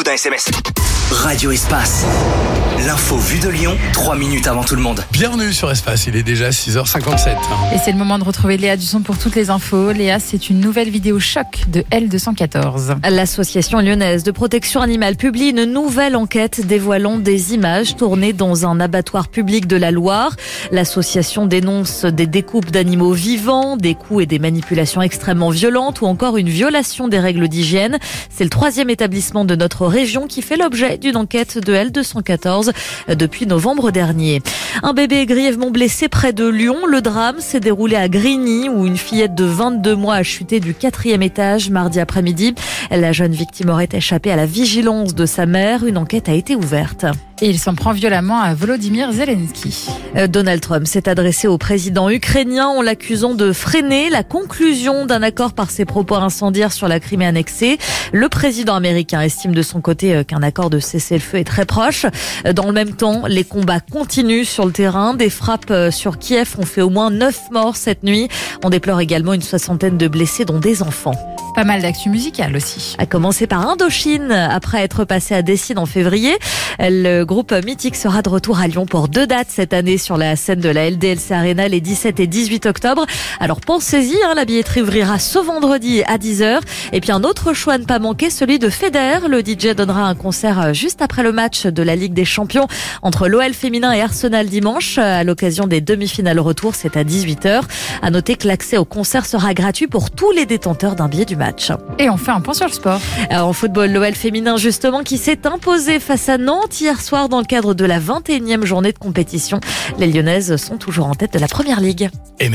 d'un SMS. Radio Espace. L'info vue de Lyon, 3 minutes avant tout le monde. Bienvenue sur Espace, il est déjà 6h57. Et c'est le moment de retrouver Léa Dusson pour toutes les infos. Léa, c'est une nouvelle vidéo choc de L214. L'association lyonnaise de protection animale publie une nouvelle enquête dévoilant des images tournées dans un abattoir public de la Loire. L'association dénonce des découpes d'animaux vivants, des coups et des manipulations extrêmement violentes ou encore une violation des règles d'hygiène. C'est le 3e établissement de notre région qui fait l'objet d'une enquête de L214 depuis novembre dernier. Un bébé est grièvement blessé près de Lyon. Le drame s'est déroulé à Grigny où une fillette de 22 mois a chuté du 4e étage mardi après-midi. La jeune victime aurait échappé à la vigilance de sa mère. Une enquête a été ouverte. Et il s'en prend violemment à Volodymyr Zelensky. Donald Trump s'est adressé au président ukrainien en l'accusant de freiner la conclusion d'un accord par ses propos incendiaires sur la Crimée annexée. Le président américain estime de son côté qu'un accord de cessez-le-feu est très proche. Dans le même temps, les combats continuent sur le terrain. Des frappes sur Kiev ont fait au moins 9 morts cette nuit. On déplore également une 60aine de blessés, dont des enfants. Pas mal d'actu musicales aussi. À commencer par Indochine. Après être passé à Décide en février, le groupe mythique sera de retour à Lyon pour 2 dates cette année sur la scène de la LDLC Arena les 17 et 18 octobre. Alors pensez-y, la billetterie ouvrira ce vendredi à 10h. Et puis un autre choix à ne pas manquer, celui de Feder. Le DJ donnera un concert juste après le match de la Ligue des Champions entre l'OL féminin et Arsenal dimanche. À l'occasion des demi-finales retour, c'est à 18h. À noter que l'accès au concert sera gratuit pour tous les détenteurs d'un billet du match. Et on fait un point sur le sport. Alors, en football, l'OL féminin justement qui s'est imposé face à Nantes hier soir dans le cadre de la 21e journée de compétition. Les Lyonnaises sont toujours en tête de la Première Ligue.